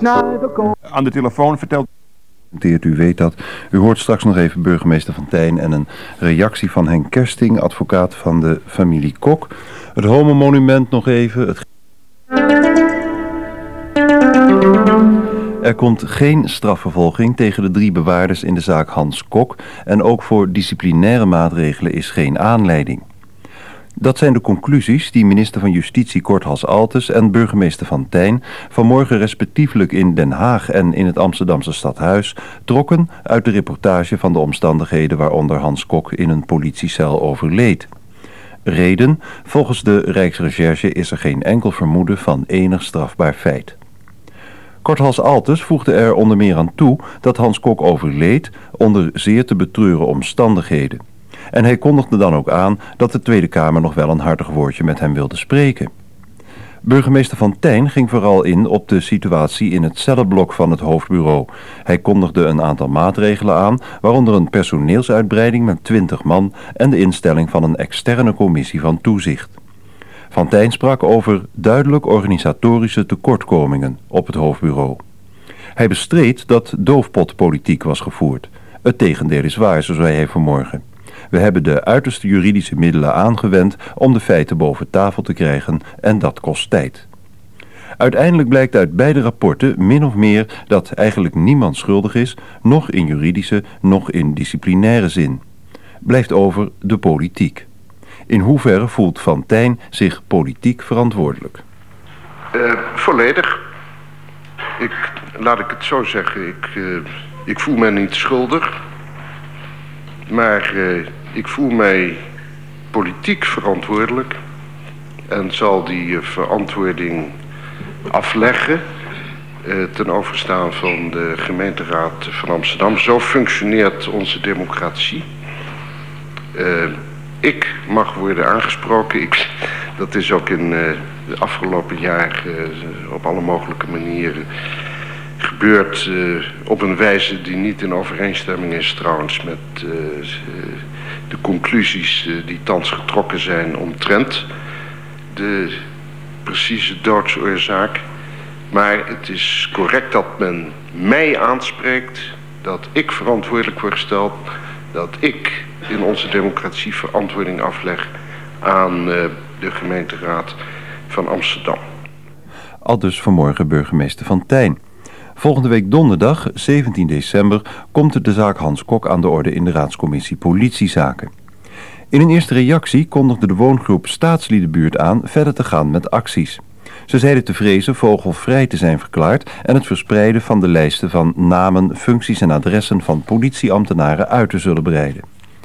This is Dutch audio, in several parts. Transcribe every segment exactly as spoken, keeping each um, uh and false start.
Aan de telefoon vertelt... U weet dat. U hoort straks nog even burgemeester Van Tijn en een reactie van Henk Kersting, advocaat van de familie Kok. Het homomonument nog even. Het... Er komt geen strafvervolging tegen de drie bewaarders in de zaak Hans Kok en ook voor disciplinaire maatregelen is geen aanleiding. Dat zijn de conclusies die minister van Justitie Korthals Altes en burgemeester Van Tijn vanmorgen respectievelijk in Den Haag en in het Amsterdamse Stadhuis trokken uit de reportage van de omstandigheden waaronder Hans Kok in een politiecel overleed. Reden: volgens de Rijksrecherche is er geen enkel vermoeden van enig strafbaar feit. Korthals Altes voegde er onder meer aan toe dat Hans Kok overleed onder zeer te betreuren omstandigheden. En hij kondigde dan ook aan dat de Tweede Kamer nog wel een hartig woordje met hem wilde spreken. Burgemeester Van Tijn ging vooral in op de situatie in het cellenblok van het hoofdbureau. Hij kondigde een aantal maatregelen aan, waaronder een personeelsuitbreiding met twintig man en de instelling van een externe commissie van toezicht. Van Tijn sprak over duidelijk organisatorische tekortkomingen op het hoofdbureau. Hij bestreed dat doofpotpolitiek was gevoerd. Het tegendeel is waar, zo zei hij vanmorgen. We hebben de uiterste juridische middelen aangewend om de feiten boven tafel te krijgen en dat kost tijd. Uiteindelijk blijkt uit beide rapporten min of meer dat eigenlijk niemand schuldig is, nog in juridische, nog in disciplinaire zin. Blijft over de politiek. In hoeverre voelt Van Tijn zich politiek verantwoordelijk? Uh, volledig. Ik, laat ik het zo zeggen, ik, uh, ik voel me niet schuldig. Maar uh, ik voel mij politiek verantwoordelijk. En zal die uh, verantwoording afleggen uh, ten overstaan van de gemeenteraad van Amsterdam. Zo functioneert onze democratie. Uh, ik mag worden aangesproken. Ik, dat is ook in uh, de afgelopen jaar uh, op alle mogelijke manieren gebeurd. Uh, op een wijze die niet in overeenstemming is trouwens met uh, de conclusies uh, die thans getrokken zijn omtrent de precieze doodsoorzaak. Maar het is correct dat men mij aanspreekt, dat ik verantwoordelijk word gesteld, dat ik in onze democratie verantwoording afleg aan uh, de gemeenteraad van Amsterdam. Aldus vanmorgen burgemeester Van Tijn. Volgende week donderdag, zeventien december, komt de zaak Hans Kok aan de orde in de raadscommissie politiezaken. In een eerste reactie kondigde de woongroep Staatsliedenbuurt aan verder te gaan met acties. Ze zeiden te vrezen vogelvrij te zijn verklaard en het verspreiden van de lijsten van namen, functies en adressen van politieambtenaren uit te zullen breiden.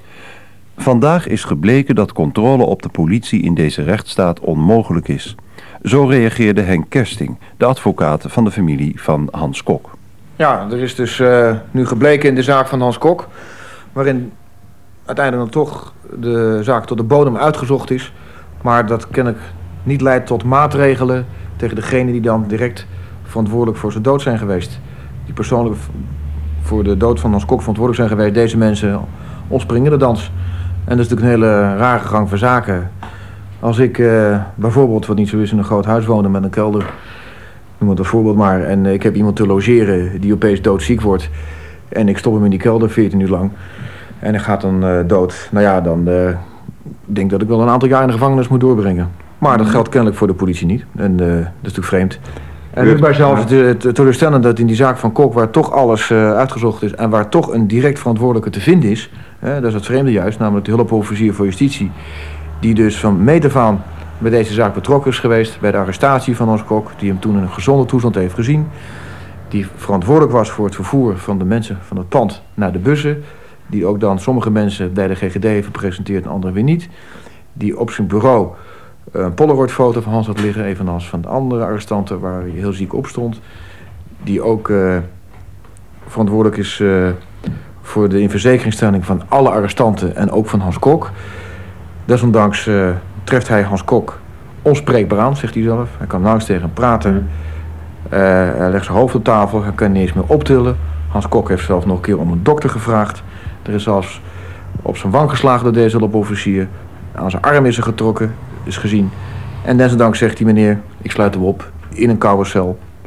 Vandaag is gebleken dat controle op de politie in deze rechtsstaat onmogelijk is. Zo reageerde Henk Kersting, de advocaat van de familie van Hans Kok. Ja, er is dus uh, nu gebleken in de zaak van Hans Kok, waarin uiteindelijk dan toch de zaak tot de bodem uitgezocht is, maar dat kennelijk niet leidt tot maatregelen tegen degenen die dan direct verantwoordelijk voor zijn dood zijn geweest. Die persoonlijk voor de dood van Hans Kok verantwoordelijk zijn geweest, deze mensen ontspringen de dans. En dat is natuurlijk een hele rare gang van zaken. Als ik uh, bijvoorbeeld, wat niet zo is, in een groot huis woonde met een kelder, noem het een voorbeeld maar, en uh, ik heb iemand te logeren die opeens doodziek wordt en ik stop hem in die kelder veertien uur lang en hij gaat dan uh, dood, nou ja, dan uh, denk ik dat ik wel een aantal jaar in de gevangenis moet doorbrengen. Maar dat geldt kennelijk voor de politie niet en uh, dat is natuurlijk vreemd. En het is bij zelfs het, het teleurstellend dat in die zaak van Kok, waar toch alles uh, uitgezocht is en waar toch een direct verantwoordelijke te vinden is, hè, dat is het vreemde juist, namelijk de hulpofficier voor justitie, die dus van meet af aan bij deze zaak betrokken is geweest, bij de arrestatie van Hans Kok, die hem toen in een gezonde toestand heeft gezien, die verantwoordelijk was voor het vervoer van de mensen van het pand naar de bussen, die ook dan sommige mensen bij de G G D heeft gepresenteerd en anderen weer niet, die op zijn bureau een Polaroid-foto van Hans had liggen, evenals van de andere arrestanten waar hij heel ziek op stond, die ook uh, verantwoordelijk is uh, voor de inverzekeringstelling van alle arrestanten en ook van Hans Kok. Desondanks uh, treft hij Hans Kok onspreekbaar aan, zegt hij zelf. Hij kan nauwelijks tegen hem praten. Uh, hij legt zijn hoofd op tafel, hij kan niet eens meer optillen. Hans Kok heeft zelf nog een keer om een dokter gevraagd. Er is zelfs op zijn wang geslagen door deze hulpofficier. Aan zijn arm is er getrokken, is gezien. En desondanks zegt hij, meneer, ik sluit hem op in een koude cel,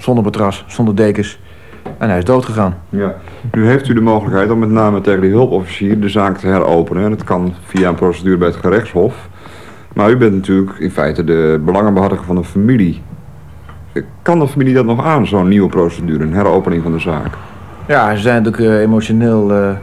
zonder matras, zonder dekens. En hij is doodgegaan. Ja. Nu heeft u de mogelijkheid om met name tegen die hulpofficier de zaak te heropenen. Dat kan via een procedure bij het gerechtshof. Maar u bent natuurlijk in feite de belangenbehartiger van de familie. Kan de familie dat nog aan, zo'n nieuwe procedure, een heropening van de zaak? Ja, ze zijn natuurlijk uh, emotioneel... Uh,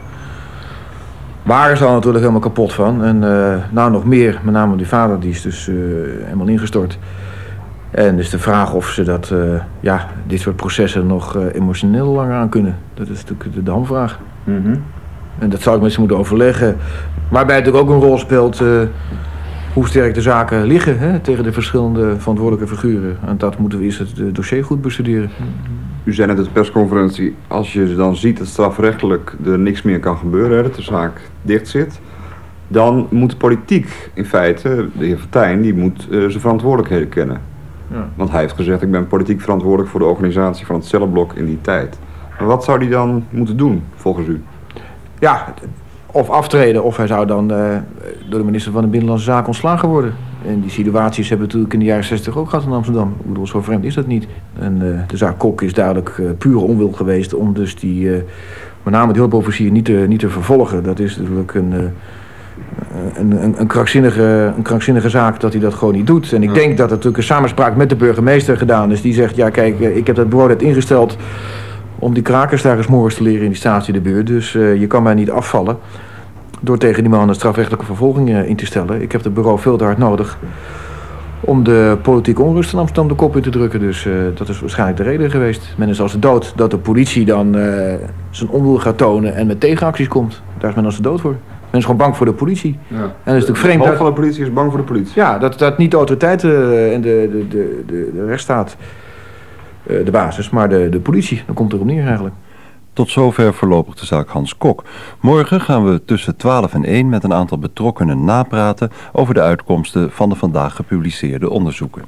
waren ze al natuurlijk helemaal kapot van. En uh, nou nog meer, met name die vader, die is dus uh, helemaal ingestort. En dus de vraag of ze dat, uh, ja, dit soort processen nog uh, emotioneel langer aan kunnen. Dat is natuurlijk de, de hamvraag. Mm-hmm. En dat zou ik met ze moeten overleggen. Waarbij natuurlijk ook een rol speelt uh, hoe sterk de zaken liggen, hè, tegen de verschillende verantwoordelijke figuren. En dat moeten we eerst het dossier goed bestuderen. U zei net op de persconferentie, als je dan ziet dat strafrechtelijk er niks meer kan gebeuren, hè, dat de zaak dicht zit, dan moet de politiek in feite, de heer Vertijn, die moet uh, zijn verantwoordelijkheden kennen. Ja. Want hij heeft gezegd, ik ben politiek verantwoordelijk voor de organisatie van het cellenblok in die tijd. Maar wat zou hij dan moeten doen, volgens u? Ja, of aftreden, of hij zou dan uh, door de minister van de Binnenlandse Zaken ontslagen worden. En die situaties hebben we natuurlijk in de jaren zestig ook gehad in Amsterdam. Ik bedoel, zo vreemd is dat niet. En uh, de zaak Kok is duidelijk uh, pure onwil geweest om dus die, uh, met name die hulpofficier niet te, niet te vervolgen. Dat is natuurlijk een... Uh, Een, een, een, krankzinnige, een krankzinnige zaak dat hij dat gewoon niet doet. En ik ja. denk dat er natuurlijk een samenspraak met de burgemeester gedaan is. Die zegt, ja kijk, ik heb dat bureau net ingesteld om die krakers daar eens morgens te leren in die statie de buurt. Dus uh, je kan mij niet afvallen door tegen die man een strafrechtelijke vervolging uh, in te stellen. Ik heb het bureau veel te hard nodig om de politieke onrust in Amsterdam de kop in te drukken. Dus uh, dat is waarschijnlijk de reden geweest. Men is als de dood dat de politie dan uh, zijn onwil gaat tonen en met tegenacties komt. Daar is men als de dood voor. Men is gewoon bang voor de politie. Ja. En dat is natuurlijk vreemd. Het hoofd van de politie is bang voor de politie. Ja, dat, dat niet de autoriteiten en de, de, de, de, de rechtsstaat uh, de basis, maar de, de politie. Dan komt het erop neer eigenlijk. Tot zover voorlopig de zaak Hans Kok. Morgen gaan we tussen twaalf en één met een aantal betrokkenen napraten over de uitkomsten van de vandaag gepubliceerde onderzoeken.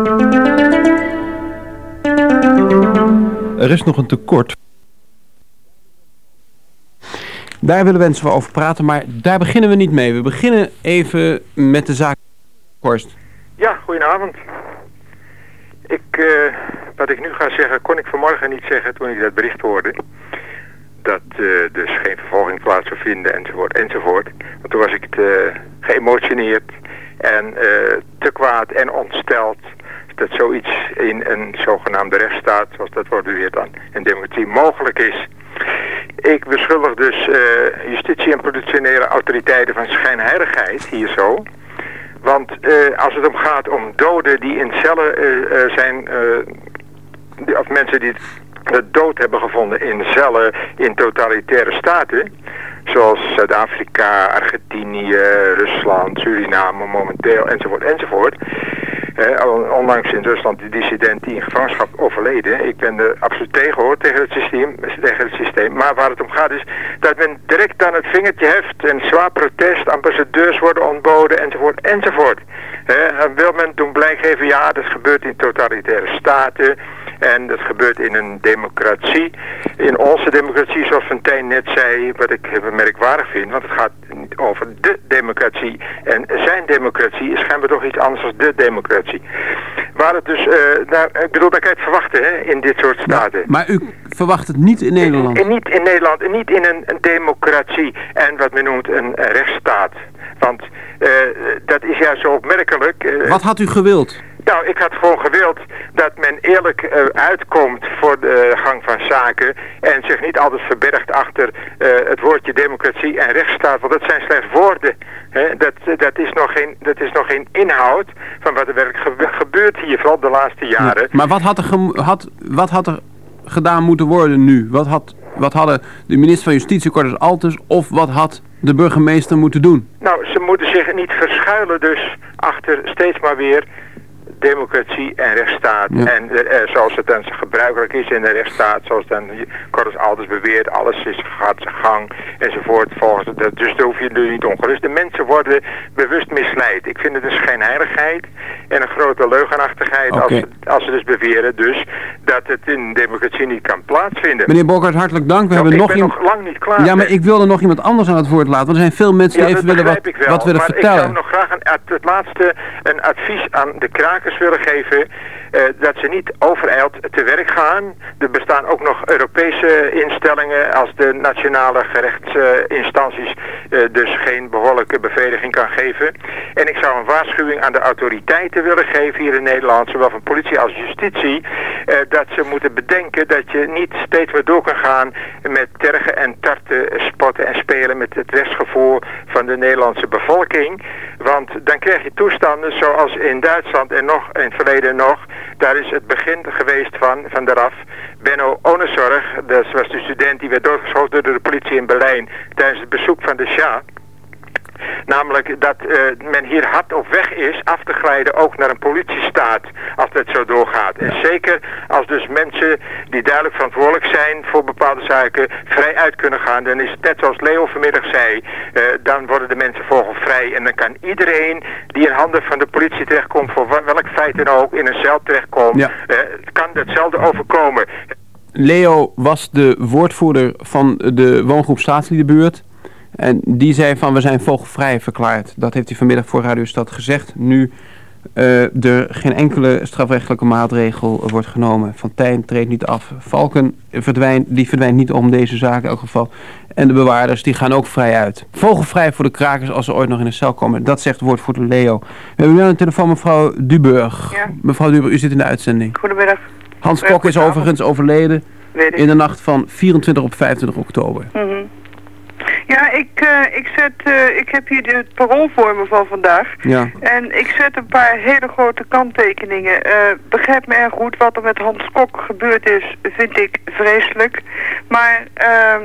Er is nog een tekort. Daar willen we wel over praten, maar daar beginnen we niet mee. We beginnen even met de zaak Horst. Ja, goedenavond. Ik, uh, wat ik nu ga zeggen, kon ik vanmorgen niet zeggen toen ik dat bericht hoorde. Dat uh, dus geen vervolging plaats zou vinden, enzovoort, enzovoort. Want toen was ik te geëmotioneerd en uh, te kwaad en ontsteld dat zoiets in een zogenaamde rechtsstaat, zoals dat wordt beweerd dan, in democratie mogelijk is. Ik beschuldig dus uh, justitie en politionele autoriteiten van schijnheiligheid hier zo. Want uh, als het om gaat om doden die in cellen uh, uh, zijn, uh, die, of mensen die de dood hebben gevonden in cellen in totalitaire staten, zoals Zuid-Afrika, Argentinië, Rusland, Suriname momenteel, enzovoort, enzovoort. Uh, onlangs in Rusland die dissident die in gevangenschap overleden. Ik ben er absoluut tegen hoor, tegen het systeem, tegen het systeem. Maar waar het om gaat is dat men direct aan het vingertje heft en zwaar protest, ambassadeurs worden ontboden, enzovoort, enzovoort. Uh, dan wil men toen blijk geven, ja, dat gebeurt in totalitaire staten. En dat gebeurt in een democratie. In onze democratie, zoals Fontijn net zei, wat ik merkwaardig vind. Want het gaat niet over de democratie. En zijn democratie is schijnbaar toch iets anders dan de democratie. Waar het dus, uh, daar, ik bedoel, daar kan je het verwachten hè, in dit soort staten. Maar, maar u verwacht het niet in Nederland? In, in, niet in Nederland, en niet in een, een democratie. En wat men noemt een, een rechtsstaat. Want uh, dat is juist zo opmerkelijk. Uh, wat had u gewild? Nou, ik had gewoon gewild dat men eerlijk uh, uitkomt voor de uh, gang van zaken en zich niet altijd verbergt achter uh, het woordje democratie en rechtsstaat, want dat zijn slechts woorden. Hè? Dat, dat, is nog geen, dat is nog geen inhoud van wat er werkelijk ge gebeurt hier, vooral de laatste jaren. Ja, maar wat had, er had, wat had er gedaan moeten worden nu? Wat, had, wat hadden de minister van Justitie, Cordus Altus, of wat had de burgemeester moeten doen? Nou, ze moeten zich niet verschuilen dus achter steeds maar weer democratie en rechtsstaat. Ja. En uh, zoals het dan gebruikelijk is in de rechtsstaat, zoals dan Cordus Altus beweert, alles is, gaat zijn gang enzovoort. Volgens het, dus daar hoef je nu niet ongerust. De mensen worden bewust misleid. Ik vind het een schijnheiligheid en een grote leugenachtigheid okay. als, ze, als ze dus beweren dus dat het in democratie niet kan plaatsvinden. Meneer Bokkert, hartelijk dank. We nou, hebben ik nog ben nog lang niet klaar. Ja, maar ik wilde nog iemand anders aan het woord laten. Want er zijn veel mensen die ja, even willen wat, wel, wat willen maar vertellen. Ik zou nog graag een, het laatste een advies aan de krakers willen geven. uh, dat ze niet overijld te werk gaan. Er bestaan ook nog Europese instellingen als de nationale gerechtsinstanties uh, uh, dus geen behoorlijke beveiliging kan geven. En ik zou een waarschuwing aan de autoriteiten willen geven hier in Nederland, zowel van politie als justitie, uh, dat ze moeten bedenken dat je niet steeds weer door kan gaan met tergen en tarten, spotten en spelen met het rechtsgevoel van de Nederlandse bevolking. Want dan krijg je toestanden zoals in Duitsland en nog in het verleden nog. Daar is het begin geweest van, van de R A F. Benno Ohnesorg, dat was de student die werd doodgeschoten door de politie in Berlijn tijdens het bezoek van de Shah. Namelijk dat uh, men hier hard op weg is af te glijden ook naar een politiestaat als dat zo doorgaat. En zeker als dus mensen die duidelijk verantwoordelijk zijn voor bepaalde zaken vrij uit kunnen gaan. Dan is het net zoals Leo vanmiddag zei, uh, dan worden de mensen vogelvrij. En dan kan iedereen die in handen van de politie terechtkomt, voor welk feit dan ook, in een cel terechtkomt, ja. uh, kan hetzelfde overkomen. Leo was de woordvoerder van de woongroep Staatsliedenbuurt. En die zei van we zijn vogelvrij verklaard. Dat heeft hij vanmiddag voor Radio Stad gezegd. Nu uh, er geen enkele strafrechtelijke maatregel wordt genomen. Van Tijn treedt niet af. Valken verdwijnt, die verdwijnt niet om deze zaak in elk geval. En de bewaarders die gaan ook vrij uit. Vogelvrij voor de krakers als ze ooit nog in een cel komen. Dat zegt woordvoerder Leo. We hebben nu aan de telefoon mevrouw Duburg. Ja. Mevrouw Duburg, u zit in de uitzending. Goedemiddag. Hans Kok is overigens overleden in de nacht van vierentwintig op vijfentwintig oktober. Mm-hmm. Ja, ik, uh, ik, zet, uh, ik heb hier het parool voor me van vandaag. Ja. En ik zet een paar hele grote kanttekeningen. Uh, begrijp me erg goed, wat er met Hans Kok gebeurd is, vind ik vreselijk. Maar uh,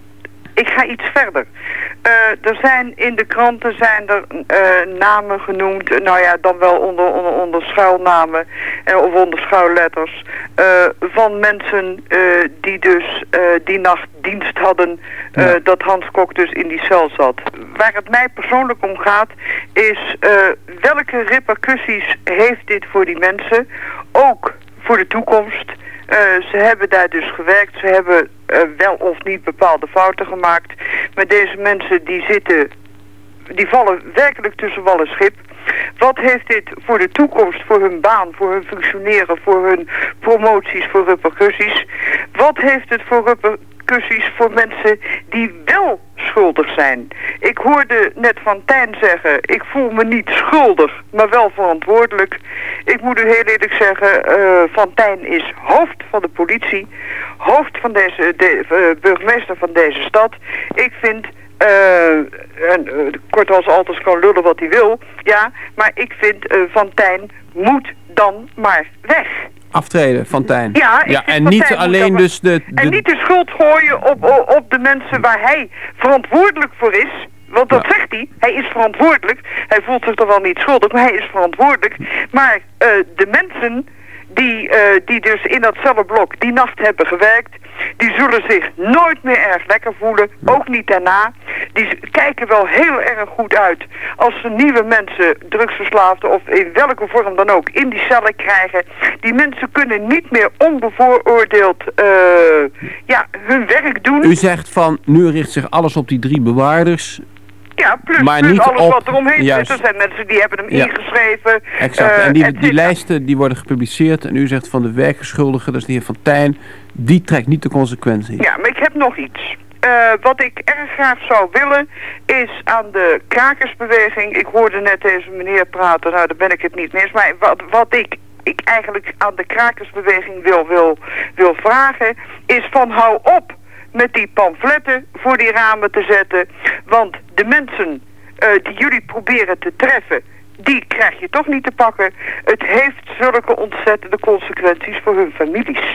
ik ga iets verder. Uh, er zijn in de kranten zijn er uh, namen genoemd, nou ja, dan wel onder, onder, onder schuilnamen uh, of onder schuilletters, uh, van mensen uh, die dus uh, die nacht dienst hadden, uh, ja. dat Hans Kok dus in die cel zat. Waar het mij persoonlijk om gaat, is uh, welke repercussies heeft dit voor die mensen, ook voor de toekomst. Uh, ze hebben daar dus gewerkt, ze hebben uh, wel of niet bepaalde fouten gemaakt. Maar deze mensen die zitten, die vallen werkelijk tussen wal en schip. Wat heeft dit voor de toekomst, voor hun baan, voor hun functioneren, voor hun promoties, voor repercussies? Wat heeft het voor repercussies voor mensen die wel schuldig zijn? Ik hoorde net van Tijn zeggen, ik voel me niet schuldig, maar wel verantwoordelijk. Ik moet u heel eerlijk zeggen, uh, Van Tijn is hoofd van de politie, hoofd van deze, de, uh, burgemeester van deze stad. Ik vind, uh, en, uh, kort als altijd kan lullen wat hij wil, ja, maar ik vind uh, Van Tijn moet dan maar weg. Aftreden, Van Tijn. Ja, ik ja en niet alleen dus de, de... En niet de schuld gooien op, op, op de mensen waar hij verantwoordelijk voor is. Want dat ja. zegt hij. Hij is verantwoordelijk. Hij voelt zich toch wel niet schuldig, maar hij is verantwoordelijk. Maar uh, de mensen die, uh, die dus in dat cellenblok die nacht hebben gewerkt, die zullen zich nooit meer erg lekker voelen. Ja. Ook niet daarna. Die kijken wel heel erg goed uit als ze nieuwe mensen, drugsverslaafden of in welke vorm dan ook, in die cellen krijgen. Die mensen kunnen niet meer onbevooroordeeld uh, ja, hun werk doen. U zegt van, nu richt zich alles op die drie bewaarders. Ja, plus, maar plus niet alles op, wat eromheen juist. zit. Er zijn mensen die hebben hem ja. ingeschreven. Exact, uh, en die, die lijsten die worden gepubliceerd. En u zegt van de werkgeschuldigen, dat is de heer Van Tijn, die trekt niet de consequentie. Ja, maar ik heb nog iets. Uh, wat ik erg graag zou willen, is aan de krakersbeweging. Ik hoorde net deze meneer praten, nou daar ben ik het niet mee eens. Maar wat, wat ik, ik eigenlijk aan de krakersbeweging wil, wil, wil vragen, is van hou op met die pamfletten voor die ramen te zetten. Want de mensen uh, die jullie proberen te treffen, die krijg je toch niet te pakken. Het heeft zulke ontzettende consequenties voor hun families.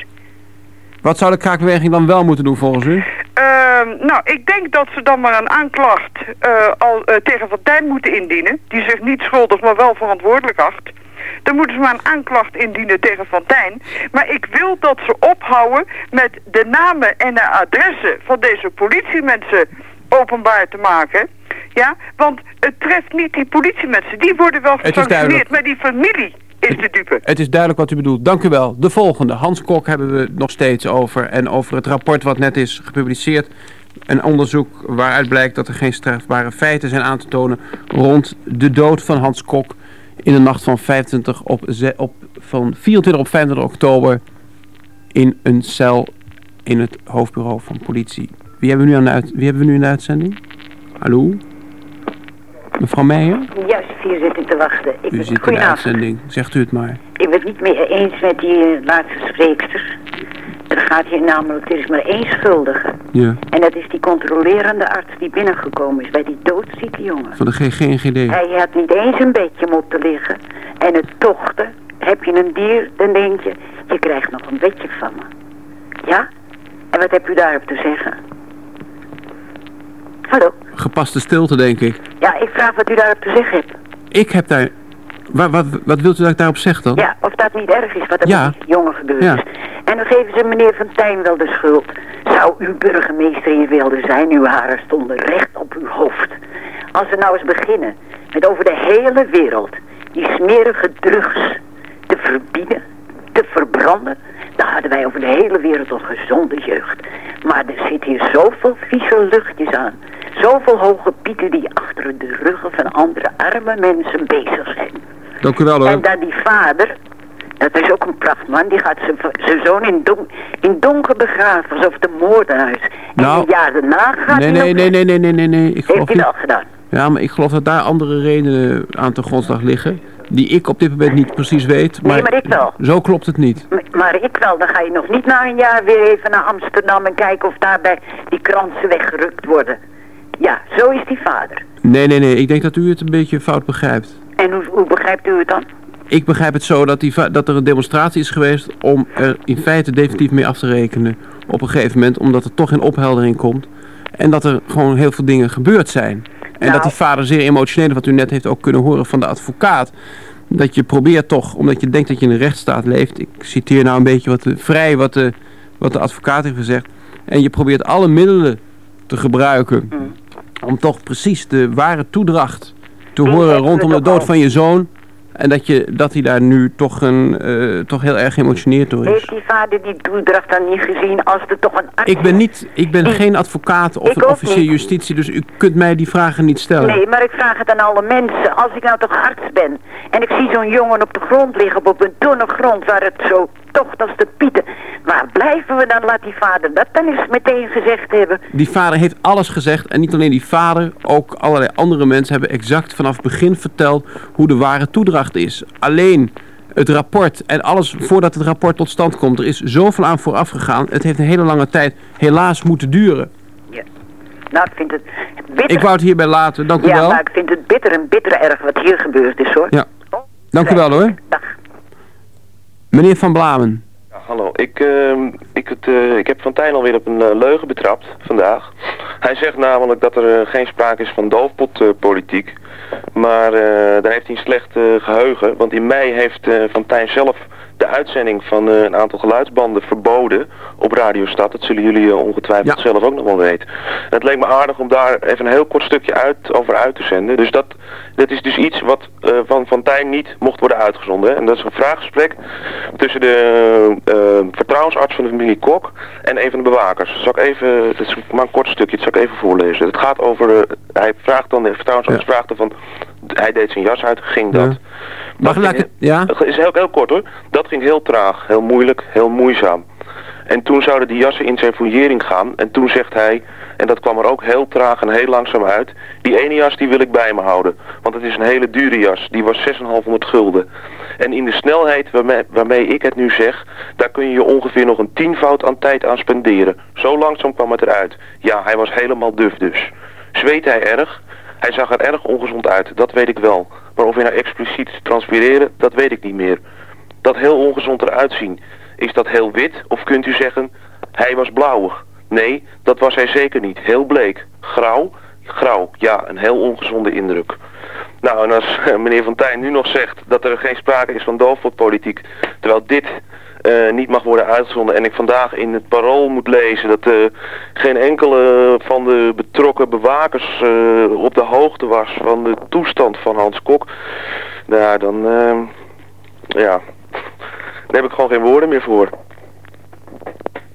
Wat zou de kraakbeweging dan wel moeten doen volgens u? Uh, nou, ik denk dat ze dan maar een aanklacht uh, al, uh, tegen Van Tijn moeten indienen. Die zich niet schuldig, maar wel verantwoordelijk acht. Dan moeten ze maar een aanklacht indienen tegen Van Tijn. Maar ik wil dat ze ophouden met de namen en de adressen van deze politiemensen openbaar te maken. Ja, want het treft niet die politiemensen. Die worden wel gesanctioneerd, maar die familie is de dupe. Het is duidelijk wat u bedoelt. Dank u wel. De volgende. Hans Kok hebben we het nog steeds over. En over het rapport wat net is gepubliceerd. Een onderzoek waaruit blijkt dat er geen strafbare feiten zijn aan te tonen rond de dood van Hans Kok in de nacht van vijfentwintig op van vierentwintig op vijfentwintig oktober in een cel in het hoofdbureau van politie. Wie hebben we nu, aan de uit- Wie hebben we nu in de uitzending? Hallo? Mevrouw Meijer? Juist, hier zit ik te wachten. Ik U zit in de uitzending. Zegt u het maar. Ik ben het niet meer eens met die uh, laatste spreekster. Er gaat hier namelijk, er is maar één schuldige. Ja. En dat is die controlerende arts die binnengekomen is bij die doodzieke jongen. Van de G N G D. Hij had niet eens een bedje moeten liggen. En het tochten, heb je een dier, dan denk je, je krijgt nog een bedje van me. Ja? En wat hebt u daarop te zeggen? Hallo? Gepaste stilte, denk ik. Ja, ik vraag wat u daarop te zeggen hebt. Ik heb daar... Wat, wat, wat wilt u dat ik daarop zeg dan? Ja, of dat niet erg is wat er ja. met die jongen gebeurd ja. is. En dan geven ze meneer Van Tijn wel de schuld. Zou uw burgemeester hier wilde zijn, uw haren stonden recht op uw hoofd. Als we nou eens beginnen met over de hele wereld die smerige drugs te verbieden, te verbranden, dan hadden wij over de hele wereld een gezonde jeugd. Maar er zit hier zoveel vieze luchtjes aan. Zoveel hoge pieten die achter de ruggen van andere arme mensen bezig zijn. Dank u wel hoor. En dan die vader, dat is ook een prachtman, die gaat zijn zoon in, don, in donker begraven, alsof de moordenaar is. Nou, en een jaar daarna gaat nee, hij nee, nog... nee, nee, nee, nee, nee, nee. Ik Heeft hij niet... wel gedaan? Ja, maar ik geloof dat daar andere redenen aan ten grondslag liggen, die ik op dit moment niet precies weet. Maar, nee, maar ik wel. Zo klopt het niet. Maar, maar ik wel, dan ga je nog niet na een jaar weer even naar Amsterdam en kijken of daarbij die kransen weggerukt worden. Ja, zo is die vader. Nee, nee, nee. Ik denk dat u het een beetje fout begrijpt. En hoe, hoe begrijpt u het dan? Ik begrijp het zo dat, die va- dat er een demonstratie is geweest om er in feite definitief mee af te rekenen op een gegeven moment, omdat er toch geen opheldering komt. En dat er gewoon heel veel dingen gebeurd zijn. En nou, dat die vader zeer emotioneel, wat u net heeft ook kunnen horen van de advocaat, dat je probeert toch, omdat je denkt dat je in een rechtsstaat leeft, ik citeer nou een beetje wat de, vrij wat de, wat de advocaat heeft gezegd, en je probeert alle middelen te gebruiken mm. om toch precies de ware toedracht te horen rondom de dood van je zoon. En dat, je, dat hij daar nu toch, een, uh, toch heel erg geëmotioneerd door is. Heeft die vader die toedracht dan niet gezien als er toch een arts Ik ben, niet, ik ben die, geen advocaat of een officier niet. Justitie, dus u kunt mij die vragen niet stellen. Nee, maar ik vraag het aan alle mensen. Als ik nou toch arts ben en ik zie zo'n jongen op de grond liggen, op een tonnen grond waar het zo tocht als de pieten. Waar blijven we dan? Laat die vader dat dan eens meteen gezegd hebben. Die vader heeft alles gezegd en niet alleen die vader, ook allerlei andere mensen hebben exact vanaf het begin verteld hoe de ware toedracht is. Alleen het rapport en alles voordat het rapport tot stand komt, er is zoveel aan vooraf gegaan. Het heeft een hele lange tijd helaas moeten duren. Ja. Nou, ik vind het bitter. Ik wou het hierbij laten, dank u ja, wel. Ja, maar ik vind het bitter en bitter erg wat hier gebeurd is, hoor. Ja, dank u wel, hoor. Dag. Meneer Van Blamen. Ja, hallo, ik, uh, ik, het, uh, ik heb Van Tijn alweer op een uh, leugen betrapt vandaag. Hij zegt namelijk dat er uh, geen sprake is van doofpotpolitiek. Uh, maar uh, daar heeft hij een slecht uh, geheugen. Want in mei heeft uh, Van Tijn zelf de uitzending van uh, een aantal geluidsbanden verboden op Radio Stad. Dat zullen jullie uh, ongetwijfeld ja. zelf ook nog wel weten. En het leek me aardig om daar even een heel kort stukje uit, over uit te zenden. Dus dat, dat is dus iets wat uh, van Van Tijn niet mocht worden uitgezonden. En dat is een vraaggesprek tussen de uh, vertrouwensarts van de familie Kok en een van de bewakers. Zal ik even, dat is maar een kort stukje, dat zal ik even voorlezen. Het gaat over, uh, hij vraagt dan, de vertrouwensarts ja. vraagt dan van, hij deed zijn jas uit, ging dat. Ja. Mag ik het? Ja? Het is heel, heel kort hoor. Dat ging heel traag, heel moeilijk, heel moeizaam. En toen zouden die jassen in zijn fouillering gaan. En toen zegt hij, en dat kwam er ook heel traag en heel langzaam uit, die ene jas die wil ik bij me houden. Want het is een hele dure jas, die was zeshonderdvijftig gulden. En in de snelheid waarmee, waarmee ik het nu zeg, daar kun je je ongeveer nog een tienvoud aan tijd aan spenderen. Zo langzaam kwam het eruit. Ja, hij was helemaal duf dus. Zweet hij erg? Hij zag er erg ongezond uit, dat weet ik wel. Maar of hij nou expliciet transpireren, dat weet ik niet meer. Dat heel ongezond eruit zien, is dat heel wit? Of kunt u zeggen, hij was blauwig? Nee, dat was hij zeker niet. Heel bleek. Grauw? Grauw, ja, een heel ongezonde indruk. Nou, en als uh, meneer Van Tijn nu nog zegt dat er geen sprake is van doofpotpolitiek, terwijl dit uh, niet mag worden uitgezonden en ik vandaag in het Parool moet lezen dat uh, geen enkele van de betrokken bewakers uh, op de hoogte was van de toestand van Hans Kok, nou, dan, uh, ja, daar heb ik gewoon geen woorden meer voor.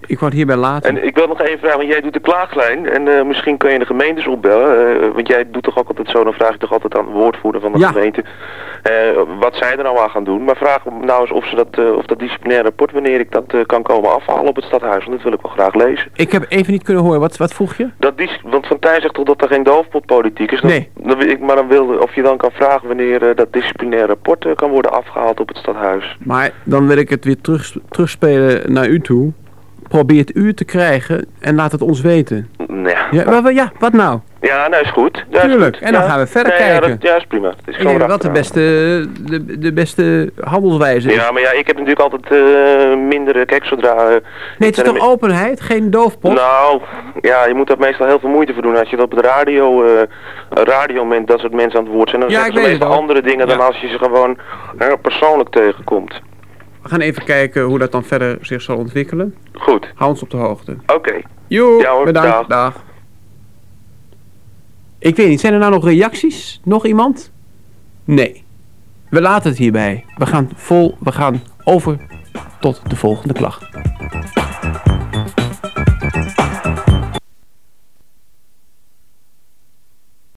ik word hierbij laten. En ik wil nog even vragen, want jij doet de klaaglijn en uh, misschien kun je de gemeentes opbellen. Uh, want jij doet toch ook altijd zo, dan vraag je toch altijd aan de woordvoerder van de ja. gemeente uh, wat zij er nou aan gaan doen. Maar vraag me nou eens of, ze dat, uh, of dat disciplinaire rapport, wanneer ik dat uh, kan komen afhalen op het stadhuis. Want dat wil ik wel graag lezen. Ik heb even niet kunnen horen, wat, wat vroeg je? Dat die, want Van Tijn zegt toch dat er geen doofpotpolitiek is? Dan, nee. Dan wil ik, maar dan wil of je dan kan vragen wanneer uh, dat disciplinaire rapport uh, kan worden afgehaald op het stadhuis. Maar dan wil ik het weer terug, terugspelen naar u toe. Probeer het u te krijgen en laat het ons weten. Ja, ja, maar, ja wat nou? Ja, nou is goed. Ja, Tuurlijk, is goed. en dan ja. gaan we verder nee, kijken. Ja, dat, ja, is prima. Het is ik denk dat dat de beste, de, de beste handelswijze is. Ja, maar ja, ik heb natuurlijk altijd uh, minder, kijk, zodra... Uh, nee, het is toch openheid, geen doofpot? Nou, ja, je moet daar meestal heel veel moeite voor doen. Als je dat op de radio, uh, radio bent, dat soort mensen aan het woord zijn, dan ja, zeggen ze meestal andere dingen ja. dan als je ze gewoon uh, persoonlijk tegenkomt. We gaan even kijken hoe dat dan verder zich zal ontwikkelen. Goed. Hou ons op de hoogte. Oké. Okay. Joe, ja, hoor, bedankt. Dag. dag. Ik weet niet, zijn er nou nog reacties? Nog iemand? Nee. We laten het hierbij. We gaan vol, we gaan over tot de volgende klacht.